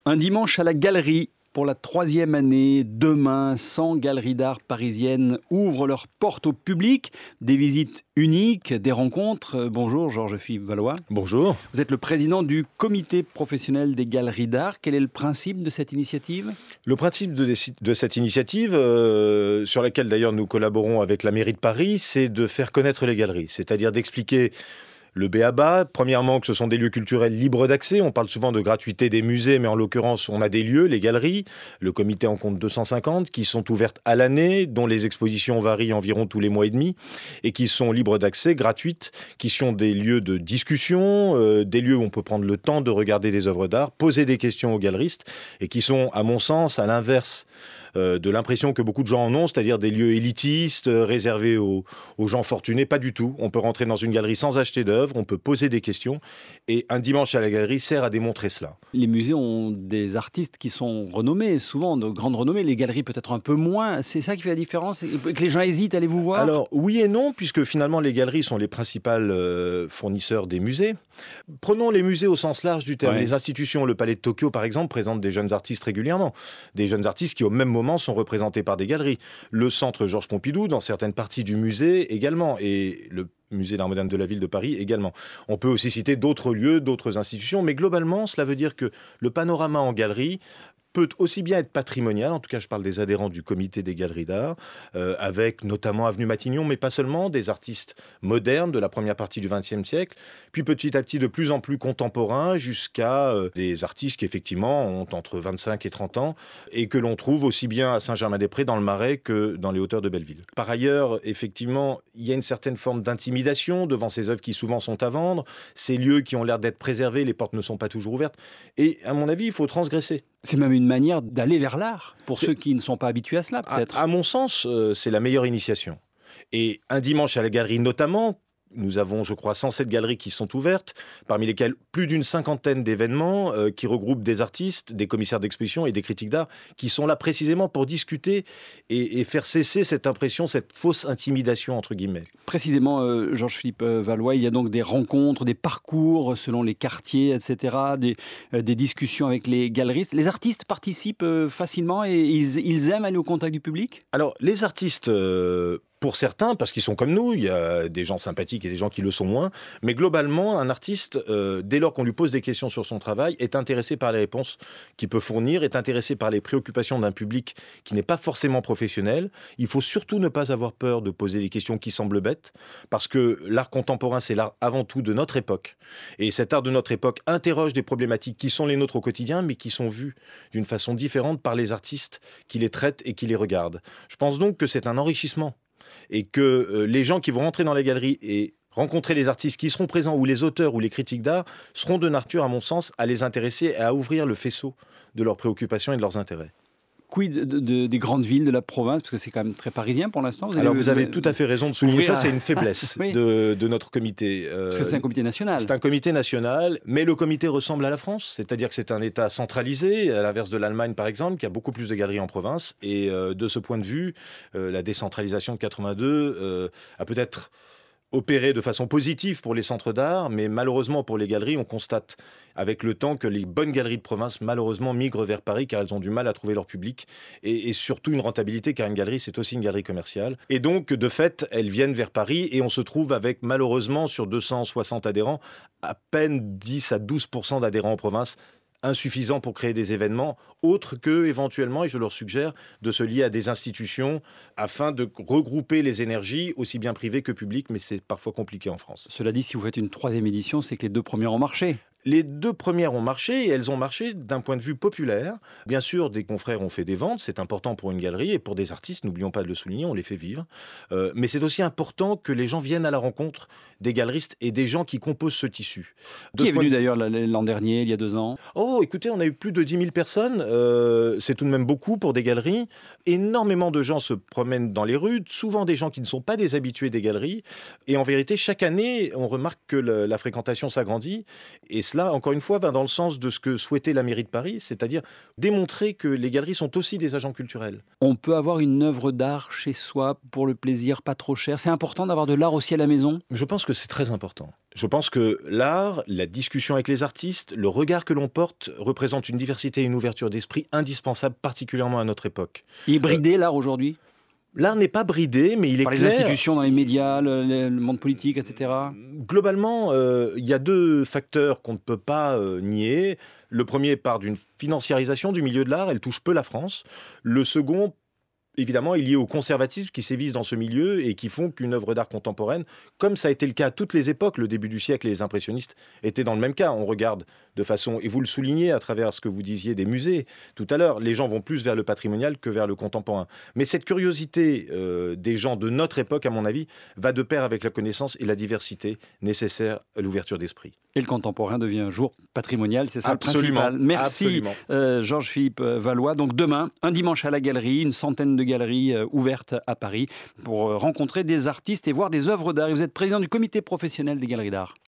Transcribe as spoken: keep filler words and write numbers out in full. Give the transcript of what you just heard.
Un dimanche à la galerie. Pour la troisième année, demain, cent galeries d'art parisiennes ouvrent leurs portes au public. Des visites uniques, des rencontres. Bonjour Georges-Philippe Valois. Bonjour. Vous êtes le président du comité professionnel des galeries d'art. Quel est le principe de cette initiative ? Le principe de, de cette initiative, euh, sur laquelle d'ailleurs nous collaborons avec la mairie de Paris, c'est de faire connaître les galeries. C'est-à-dire d'expliquer le b a ba, premièrement que ce sont des lieux culturels libres d'accès. On parle souvent de gratuité des musées, mais en l'occurrence, on a des lieux, les galeries. Le comité en compte deux cent cinquante, qui sont ouvertes à l'année, dont les expositions varient environ tous les mois et demi, et qui sont libres d'accès, gratuites, qui sont des lieux de discussion, euh, des lieux où on peut prendre le temps de regarder des œuvres d'art, poser des questions aux galeristes, et qui sont, à mon sens, à l'inverse Euh, de l'impression que beaucoup de gens en ont, c'est-à-dire des lieux élitistes, euh, réservés aux, aux gens fortunés. Pas du tout. On peut rentrer dans une galerie sans acheter d'œuvres, on peut poser des questions, et un dimanche à la galerie sert à démontrer cela. Les musées ont des artistes qui sont renommés, souvent de grande renommée, les galeries peut-être un peu moins. C'est ça qui fait la différence, et que les gens hésitent à aller vous voir ? Alors, oui et non, puisque finalement les galeries sont les principales euh, fournisseurs des musées. Prenons les musées au sens large du terme. Ouais. Les institutions, le Palais de Tokyo par exemple, présentent des jeunes artistes régulièrement. Des jeunes artistes qui au même moment sont représentés par des galeries. Le centre Georges Pompidou, dans certaines parties du musée également, et le musée d'art moderne de la ville de Paris également. On peut aussi citer d'autres lieux, d'autres institutions, mais globalement, cela veut dire que le panorama en galerie peut aussi bien être patrimonial, en tout cas je parle des adhérents du comité des galeries d'art, euh, avec notamment Avenue Matignon, mais pas seulement, des artistes modernes de la première partie du vingtième siècle, puis petit à petit de plus en plus contemporains, jusqu'à euh, des artistes qui effectivement ont entre vingt-cinq et trente ans, et que l'on trouve aussi bien à Saint-Germain-des-Prés, dans le Marais, que dans les hauteurs de Belleville. Par ailleurs, effectivement, il y a une certaine forme d'intimidation devant ces œuvres qui souvent sont à vendre, ces lieux qui ont l'air d'être préservés, les portes ne sont pas toujours ouvertes, et à mon avis, il faut transgresser. C'est même une manière d'aller vers l'art, pour c'est... ceux qui ne sont pas habitués à cela, peut-être. À, à mon sens, euh, c'est la meilleure initiation. Et un dimanche à la galerie notamment, nous avons, je crois, cent sept galeries qui sont ouvertes, parmi lesquelles plus d'une cinquantaine d'événements euh, qui regroupent des artistes, des commissaires d'exposition et des critiques d'art qui sont là précisément pour discuter et, et faire cesser cette impression, cette fausse intimidation, entre guillemets. Précisément, euh, Georges-Philippe Valois, il y a donc des rencontres, des parcours selon les quartiers, et cetera, des, euh, des discussions avec les galeristes. Les artistes participent euh, facilement et ils, ils aiment aller au contact du public ? Alors, les artistes... Euh, Pour certains, parce qu'ils sont comme nous, il y a des gens sympathiques et des gens qui le sont moins, mais globalement, un artiste, euh, dès lors qu'on lui pose des questions sur son travail, est intéressé par les réponses qu'il peut fournir, est intéressé par les préoccupations d'un public qui n'est pas forcément professionnel. Il faut surtout ne pas avoir peur de poser des questions qui semblent bêtes, parce que l'art contemporain, c'est l'art avant tout de notre époque. Et cet art de notre époque interroge des problématiques qui sont les nôtres au quotidien, mais qui sont vues d'une façon différente par les artistes qui les traitent et qui les regardent. Je pense donc que c'est un enrichissement. Et que euh, les gens qui vont rentrer dans les galeries et rencontrer les artistes qui seront présents, ou les auteurs, ou les critiques d'art, seront de nature, à mon sens, à les intéresser et à ouvrir le faisceau de leurs préoccupations et de leurs intérêts. Quid de, de, des grandes villes, de la province, parce que c'est quand même très parisien pour l'instant. Vous Alors avez, vous avez tout à fait raison de souligner ça, à... c'est une faiblesse oui. de, de notre comité. Euh, parce que c'est un comité national. C'est un comité national, mais le comité ressemble à la France, c'est-à-dire que c'est un État centralisé, à l'inverse de l'Allemagne par exemple, qui a beaucoup plus de galeries en province, et euh, de ce point de vue, euh, la décentralisation de quatre-vingt-deux euh, a peut-être opéré de façon positive pour les centres d'art, mais malheureusement pour les galeries, on constate avec le temps que les bonnes galeries de province, malheureusement, migrent vers Paris car elles ont du mal à trouver leur public et, et surtout une rentabilité car une galerie, c'est aussi une galerie commerciale. Et donc, de fait, elles viennent vers Paris et on se trouve avec, malheureusement, sur deux cent soixante adhérents, à peine dix à douze pour cent d'adhérents en province, insuffisant pour créer des événements, autres que, éventuellement, et je leur suggère, de se lier à des institutions afin de regrouper les énergies, aussi bien privées que publiques, mais c'est parfois compliqué en France. Cela dit, si vous faites une troisième édition, c'est que les deux premières ont marché. Les deux premières ont marché, et elles ont marché d'un point de vue populaire. Bien sûr, des confrères ont fait des ventes, c'est important pour une galerie, et pour des artistes, n'oublions pas de le souligner, on les fait vivre. Euh, mais c'est aussi important que les gens viennent à la rencontre des galeristes et des gens qui composent ce tissu. De qui ce est venu de... d'ailleurs l'an dernier, il y a deux ans ? Oh, écoutez, on a eu plus de dix mille personnes, euh, c'est tout de même beaucoup pour des galeries. Énormément de gens se promènent dans les rues, souvent des gens qui ne sont pas des habitués des galeries. Et en vérité, chaque année, on remarque que le, la fréquentation s'agrandit, et cela, encore une fois, va dans le sens de ce que souhaitait la mairie de Paris, c'est-à-dire démontrer que les galeries sont aussi des agents culturels. On peut avoir une œuvre d'art chez soi pour le plaisir, pas trop cher. C'est important d'avoir de l'art aussi à la maison? Je pense que c'est très important. Je pense que l'art, la discussion avec les artistes, le regard que l'on porte représente une diversité et une ouverture d'esprit indispensable, particulièrement à notre époque. Il est bridé, l'art, aujourd'hui? L'art n'est pas bridé, mais il est Par les clair. institutions, dans les médias, le, le monde politique, et cetera. Globalement, euh, il y a deux facteurs qu'on ne peut pas euh, nier. Le premier part d'une financiarisation du milieu de l'art, elle touche peu la France. Le second, évidemment, est lié au conservatisme qui sévissent dans ce milieu et qui font qu'une œuvre d'art contemporaine, comme ça a été le cas à toutes les époques, le début du siècle et les impressionnistes étaient dans le même cas. On regarde de façon, et vous le soulignez à travers ce que vous disiez des musées tout à l'heure, les gens vont plus vers le patrimonial que vers le contemporain. Mais cette curiosité euh, des gens de notre époque, à mon avis, va de pair avec la connaissance et la diversité nécessaire à l'ouverture d'esprit. Et le contemporain devient un jour patrimonial, c'est ça Absolument, le principal. Merci absolument. Euh, Georges-Philippe Valois. Donc demain, un dimanche à la galerie, une centaine de galeries euh, ouvertes à Paris pour euh, rencontrer des artistes et voir des œuvres d'art. Et vous êtes président du comité professionnel des galeries d'art.